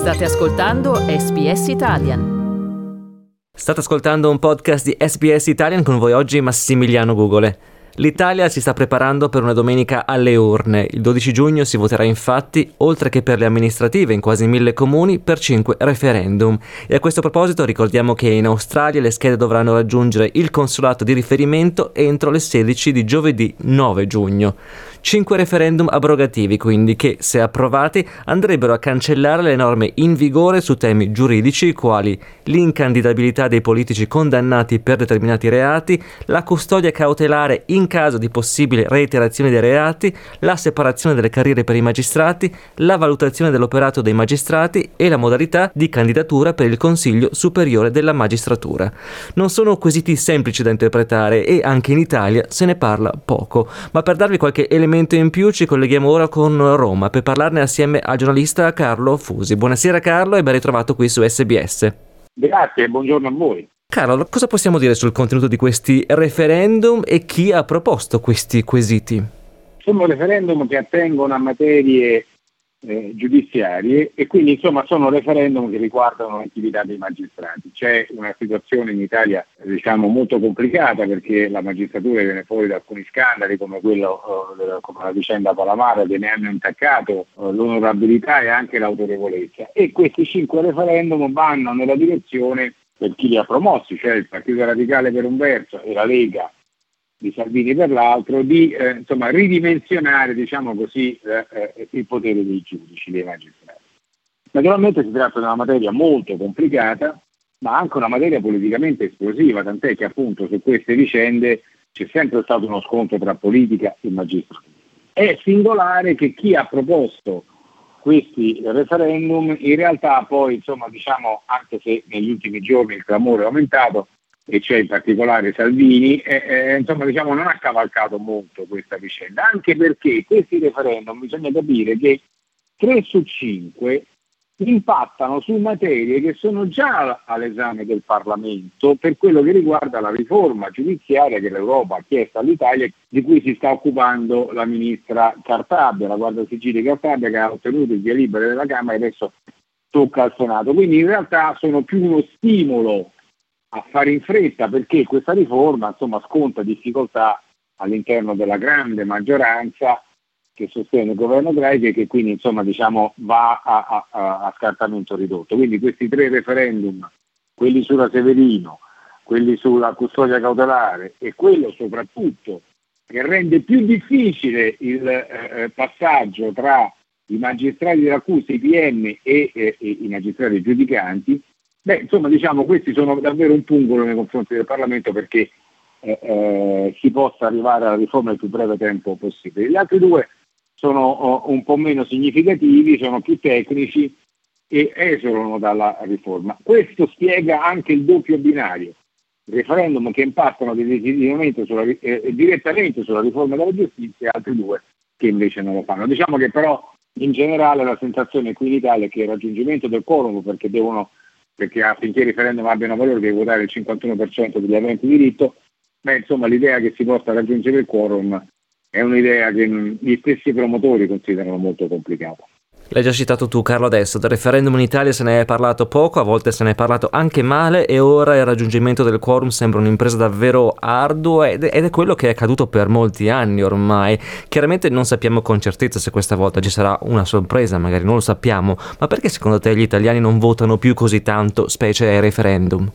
State ascoltando SBS Italian. State ascoltando un podcast di SBS Italian, con voi oggi Massimiliano Gugole. L'Italia si sta preparando per una domenica alle urne. Il 12 giugno si voterà infatti, oltre che per le amministrative in quasi 1000 comuni, per 5 referendum. E a questo proposito ricordiamo che in Australia le schede dovranno raggiungere il consolato di riferimento entro le 16 di giovedì 9 giugno. 5 referendum abrogativi, quindi, che, se approvati, andrebbero a cancellare le norme in vigore su temi giuridici quali l'incandidabilità dei politici condannati per determinati reati, la custodia cautelare in caso di possibile reiterazione dei reati, la separazione delle carriere per i magistrati, la valutazione dell'operato dei magistrati e la modalità di candidatura per il Consiglio Superiore della Magistratura. Non sono quesiti semplici da interpretare e anche in Italia se ne parla poco, ma per darvi qualche elemento in più ci colleghiamo ora con Roma per parlarne assieme al giornalista Carlo Fusi. Buonasera Carlo e ben ritrovato qui su SBS. Grazie, buongiorno a voi. Carlo, cosa possiamo dire sul contenuto di questi referendum e chi ha proposto questi quesiti? Sono referendum che attengono a materie giudiziarie e quindi insomma sono referendum che riguardano l'attività dei magistrati. C'è una situazione in Italia molto complicata perché la magistratura viene fuori da alcuni scandali come come la vicenda Palamara, che ne hanno intaccato l'onorabilità e anche l'autorevolezza, e questi 5 referendum vanno nella direzione, per chi li ha promossi, cioè il Partito Radicale per un verso e la Lega di Salvini per l'altro, di ridimensionare il potere dei giudici, dei magistrati. Naturalmente si tratta di una materia molto complicata, ma anche una materia politicamente esplosiva, tant'è che appunto su queste vicende c'è sempre stato uno scontro tra politica e magistratura. È singolare che chi ha proposto questi referendum in realtà poi, anche se negli ultimi giorni il clamore è aumentato, e c'è in particolare Salvini, non ha cavalcato molto questa vicenda, anche perché questi referendum, bisogna capire che 3 su 5 impattano su materie che sono già all'esame del Parlamento per quello che riguarda la riforma giudiziaria che l'Europa ha chiesto all'Italia, di cui si sta occupando la ministra Cartabia, la Guardasigilli Cartabia, che ha ottenuto il via libera della Camera e adesso tocca al Senato. Quindi in realtà sono più uno stimolo a fare in fretta, perché questa riforma sconta difficoltà all'interno della grande maggioranza che sostiene il governo Draghi e che quindi va a scartamento ridotto. Quindi questi 3 referendum, quelli sulla Severino, quelli sulla custodia cautelare e quello soprattutto che rende più difficile il passaggio tra i magistrati dell'accusa, i PM e i magistrati giudicanti, questi sono davvero un pungolo nei confronti del Parlamento perché si possa arrivare alla riforma nel più breve tempo possibile. Gli altri 2 sono un po' meno significativi, sono più tecnici e esulano dalla riforma. Questo spiega anche il doppio binario, referendum che impattano direttamente sulla riforma della giustizia e altri 2 che invece non lo fanno. Diciamo che però in generale la sensazione qui in Italia è che il raggiungimento del quorum, perché affinché i referendum abbiano valore deve votare il 51% degli aventi diritto, l'idea che si possa raggiungere il quorum è un'idea che gli stessi promotori considerano molto complicata. L'hai già citato tu, Carlo, adesso. Del referendum in Italia se ne è parlato poco, a volte se ne è parlato anche male, e ora il raggiungimento del quorum sembra un'impresa davvero ardua ed è quello che è accaduto per molti anni ormai. Chiaramente non sappiamo con certezza se questa volta ci sarà una sorpresa, magari non lo sappiamo, ma perché secondo te gli italiani non votano più così tanto, specie ai referendum?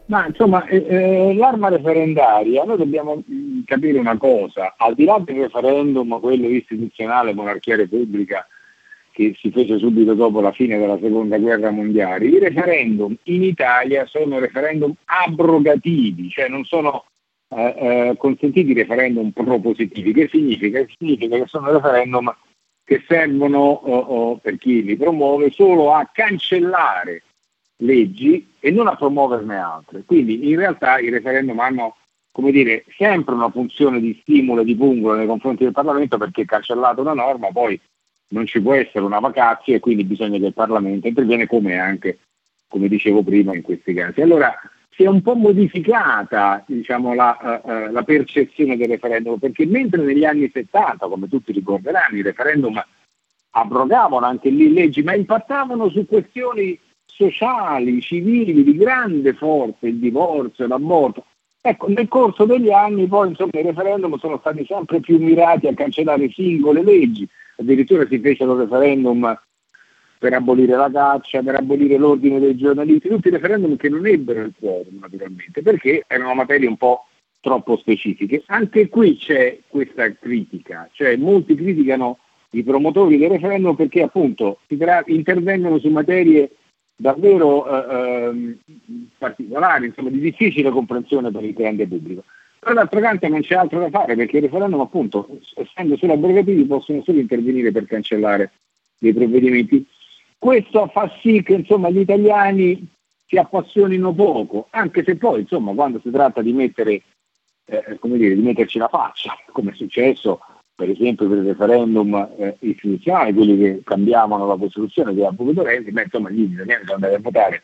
L'arma referendaria, noi dobbiamo capire una cosa: al di là del referendum, quello istituzionale, monarchia repubblica, che si fece subito dopo la fine della seconda guerra mondiale, i referendum in Italia sono referendum abrogativi, cioè non sono consentiti referendum propositivi. Che significa? Significa che sono referendum che servono, per chi li promuove, solo a cancellare leggi e non a promuoverne altre. Quindi in realtà i referendum hanno, sempre una funzione di stimolo e di pungolo nei confronti del Parlamento, perché cancellata una norma poi non ci può essere una vacatio e quindi bisogna che il Parlamento interviene, come dicevo prima in questi casi. Allora si è un po' modificata la percezione del referendum, perché mentre negli anni 70, come tutti ricorderanno, i referendum abrogavano anche lì leggi, ma impattavano su questioni sociali, civili, di grande forza, il divorzio, l'aborto. Ecco, nel corso degli anni poi insomma i referendum sono stati sempre più mirati a cancellare singole leggi, addirittura si fecero referendum per abolire la caccia, per abolire l'ordine dei giornalisti, tutti i referendum che non ebbero il quorum naturalmente, perché erano materie un po' troppo specifiche. Anche qui c'è questa critica, cioè molti criticano i promotori del referendum perché appunto intervengono su materie davvero particolari, insomma di difficile comprensione per il grande pubblico. Però d'altro canto non c'è altro da fare perché i referendum appunto, essendo solo abrogativi, possono solo intervenire per cancellare dei provvedimenti. Questo fa sì che insomma gli italiani si appassionino poco, anche se poi insomma quando si tratta di mettere di metterci la faccia, come è successo per esempio per il referendum istituzionale, quelli che cambiavano la Costituzione che ha voluto Renzi, insomma gli italiani sono andati a votare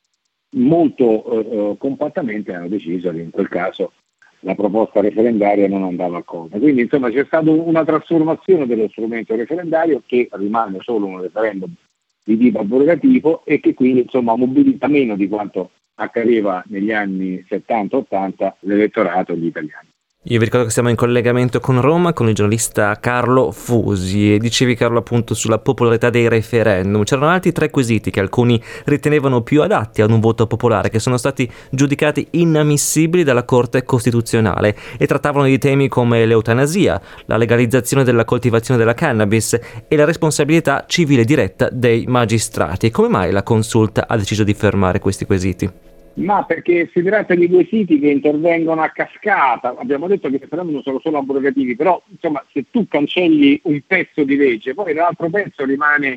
molto compattamente, hanno deciso che in quel caso la proposta referendaria non andava accolta. Quindi insomma c'è stata una trasformazione dello strumento referendario che rimane solo un referendum di tipo abrogativo e che quindi insomma mobilita meno di quanto accadeva negli anni 70-80 l'elettorato degli italiani. Io vi ricordo che siamo in collegamento con Roma con il giornalista Carlo Fusi e dicevi Carlo appunto sulla popolarità dei referendum. C'erano altri 3 quesiti che alcuni ritenevano più adatti ad un voto popolare che sono stati giudicati inammissibili dalla Corte Costituzionale e trattavano di temi come l'eutanasia, la legalizzazione della coltivazione della cannabis e la responsabilità civile diretta dei magistrati. E come mai la Consulta ha deciso di fermare questi quesiti? Ma perché si tratta di quesiti che intervengono a cascata. Abbiamo detto che i referendum sono solo abrogativi, però insomma se tu cancelli un pezzo di legge, poi l'altro pezzo rimane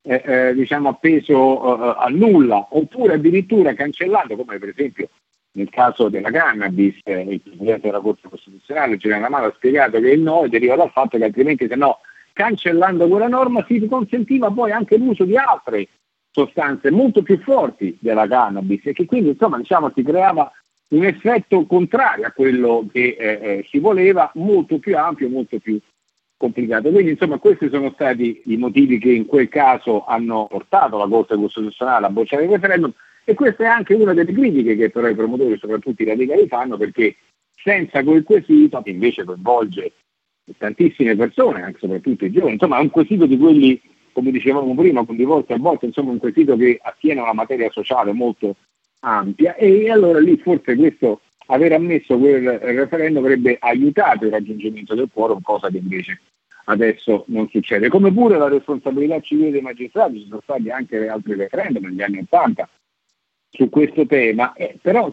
appeso a nulla, oppure addirittura cancellando, come per esempio nel caso della cannabis, il Presidente della Corte Costituzionale, Giuliano Amato, ha spiegato che il no deriva dal fatto che altrimenti se no, cancellando quella norma si consentiva poi anche l'uso di altre sostanze molto più forti della cannabis e che quindi si creava un effetto contrario a quello che si voleva, molto più ampio, molto più complicato. Quindi questi sono stati i motivi che in quel caso hanno portato la Corte Costituzionale a bocciare il referendum e questa è anche una delle critiche che però i promotori, soprattutto i radicali, fanno, perché senza quel quesito, che invece coinvolge tantissime persone, anche soprattutto i giovani, è un quesito di quelli, come dicevamo prima, con divorzio a volte, un quesito che attiene a una materia sociale molto ampia e allora lì forse questo, aver ammesso quel referendum avrebbe aiutato il raggiungimento del quorum, cosa che invece adesso non succede. Come pure la responsabilità civile dei magistrati, ci sono stati anche altri referendum negli anni '80 su questo tema, però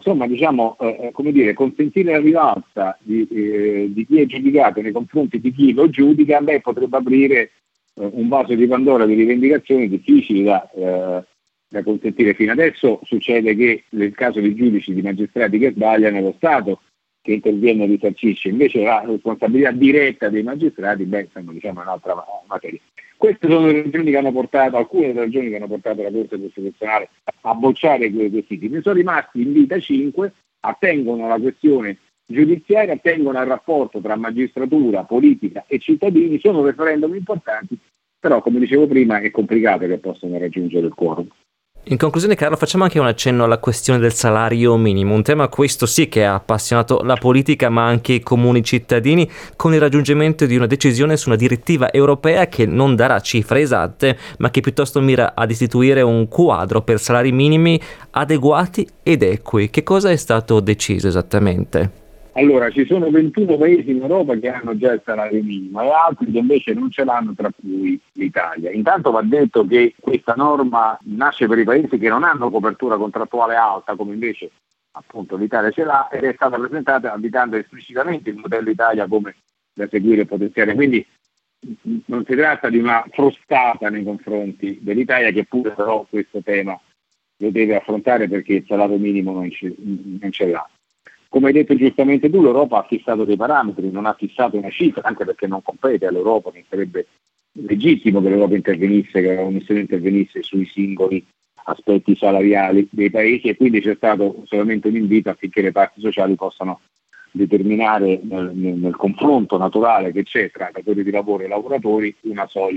consentire la rivalsa di chi è giudicato nei confronti di chi lo giudica, potrebbe aprire un vaso di Pandora di rivendicazioni difficili da consentire. Fino adesso succede che nel caso di giudici, di magistrati che sbagliano, è lo Stato che interviene e risarcisce, invece la responsabilità diretta dei magistrati, è un'altra materia. Queste sono le ragioni che hanno portato, alcune delle ragioni che hanno portato la Corte Costituzionale a bocciare quei quesiti. Ne sono rimasti in vita 5, attengono alla questione giudiziaria, attengono al rapporto tra magistratura, politica e cittadini, sono referendum importanti, però come dicevo prima è complicato che possano raggiungere il quorum. In conclusione, Carlo, facciamo anche un accenno alla questione del salario minimo, un tema questo sì che ha appassionato la politica ma anche i comuni cittadini, con il raggiungimento di una decisione su una direttiva europea che non darà cifre esatte ma che piuttosto mira ad istituire un quadro per salari minimi adeguati ed equi. Che cosa è stato deciso esattamente? Allora, ci sono 21 paesi in Europa che hanno già il salario minimo e altri che invece non ce l'hanno, tra cui l'Italia. Intanto va detto che questa norma nasce per i paesi che non hanno copertura contrattuale alta, come invece appunto l'Italia ce l'ha, ed è stata presentata indicando esplicitamente il modello Italia come da seguire e potenziare. Quindi non si tratta di una frustata nei confronti dell'Italia, che pure però questo tema lo deve affrontare perché il salario minimo non ce l'ha. Come hai detto giustamente tu, l'Europa ha fissato dei parametri, non ha fissato una cifra, anche perché non compete all'Europa, che sarebbe legittimo che l'Europa intervenisse, che la Commissione intervenisse sui singoli aspetti salariali dei paesi, e quindi c'è stato solamente un invito affinché le parti sociali possano determinare nel confronto naturale che c'è tra datori di lavoro e lavoratori una soglia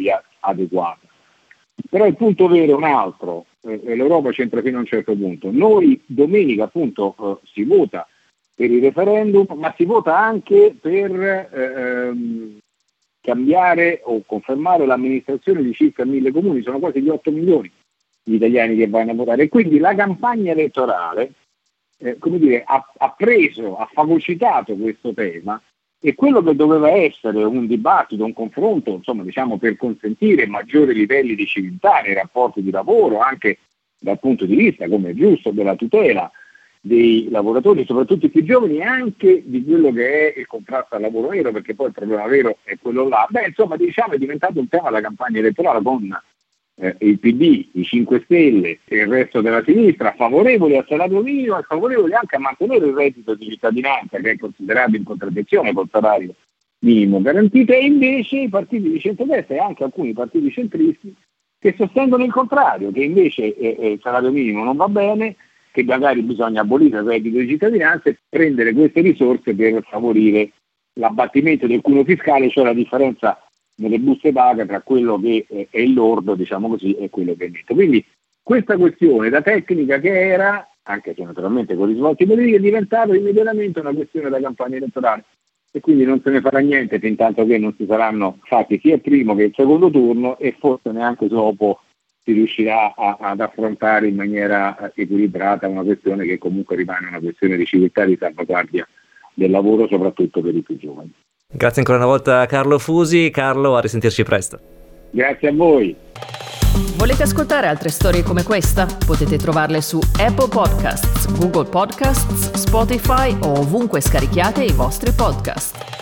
adeguata. Però il punto vero è un altro, l'Europa c'entra fino a un certo punto. Noi domenica appunto si vota per il referendum, ma si vota anche per cambiare o confermare l'amministrazione di circa 1.000 comuni, sono quasi gli 8 milioni gli italiani che vanno a votare, e quindi la campagna elettorale ha fagocitato questo tema, e quello che doveva essere un dibattito, un confronto, insomma, diciamo, per consentire maggiori livelli di civiltà nei rapporti di lavoro, anche dal punto di vista, come è giusto, della tutela dei lavoratori, soprattutto i più giovani, e anche di quello che è il contrasto al lavoro nero, perché poi il problema vero è quello là. Insomma, diciamo, è diventato un tema della campagna elettorale, con il PD, i 5 Stelle e il resto della sinistra favorevoli al salario minimo e favorevoli anche a mantenere il reddito di cittadinanza, che è considerato in contraddizione col salario minimo garantito, e invece i partiti di centrodestra e anche alcuni partiti centristi che sostengono il contrario, che invece il salario minimo non va bene, che magari bisogna abolire il reddito di cittadinanza e prendere queste risorse per favorire l'abbattimento del cuneo fiscale, cioè la differenza nelle buste paga tra quello che è il lordo, diciamo così, e quello che è netto. Quindi questa questione, da tecnica che era, anche se naturalmente con risvolti politici, è diventata immediatamente una questione da campagna elettorale, e quindi non se ne farà niente fin tanto che non si saranno fatti sia il primo che il secondo turno, e forse neanche dopo si riuscirà ad affrontare in maniera equilibrata una questione che comunque rimane una questione di civiltà e di salvaguardia del lavoro, soprattutto per i più giovani. Grazie ancora una volta a Carlo Fusi. Carlo, a risentirci presto. Grazie a voi. Volete ascoltare altre storie come questa? Potete trovarle su Apple Podcasts, Google Podcasts, Spotify o ovunque scarichiate i vostri podcast.